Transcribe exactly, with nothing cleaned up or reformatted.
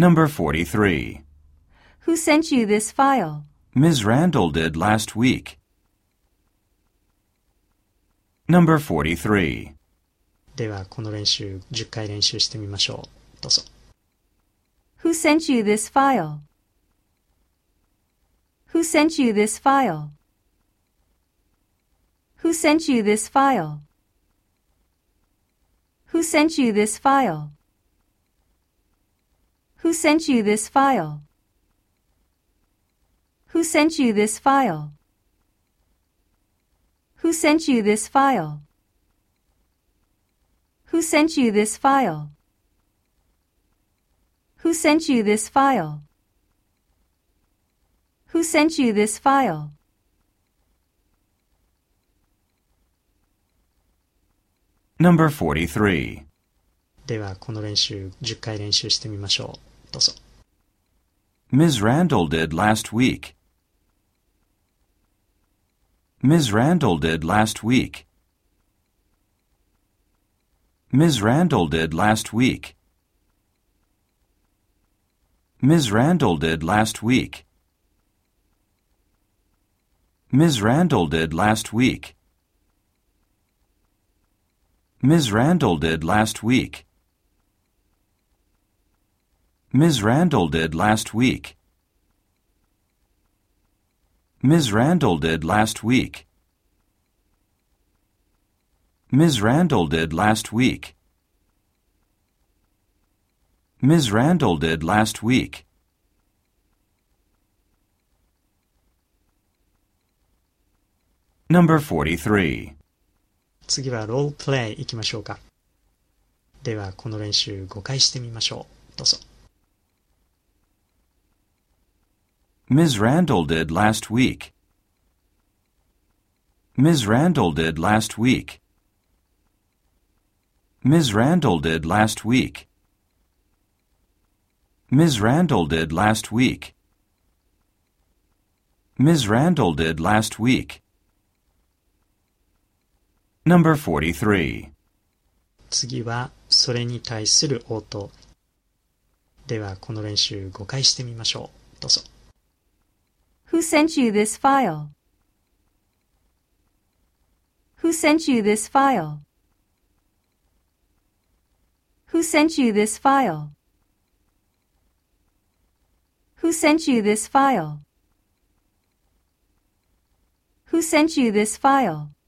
Number forty-three. Who sent you this file? Miz Randall did last week. Number forty-three. ではこの練習じゅっかい練習してみましょう。どうぞ。 Who sent you this file? Who sent you this file? Who sent you this file? Who sent you this file? Who sent you this file? Who sent you this file? Who sent you this file? Who sent you this file? Who sent you this file? Who sent you this file? Number forty-three. ではこの練習じゅっかい練習してみましょう。どうぞ。 Miz Randall did last week. Miz Randall did last week. Miz Randall did last week. Miz Randall did last week. Miz Randall did last week. Miz Randall did last week. Miz Randall did last week. Miz Randall did last week. Miz Randall did last week. Miz Randall did last week. Number forty-three. 次はロールプレイ行きましょうか。ではこの練習ごかいしてみましょう。どうぞ。 Miz Randall did last week. Miz Randall did last week. Miz Randall did last week. Miz Randall did last week. Miz Randall did last week. Number forty-three. 次はそれに対する応答。ではこの練習ごかいしてみましょう。どうぞ。 Who sent you this file? Who sent you this file? Who sent you this file? Who sent you this file? Who sent you this file?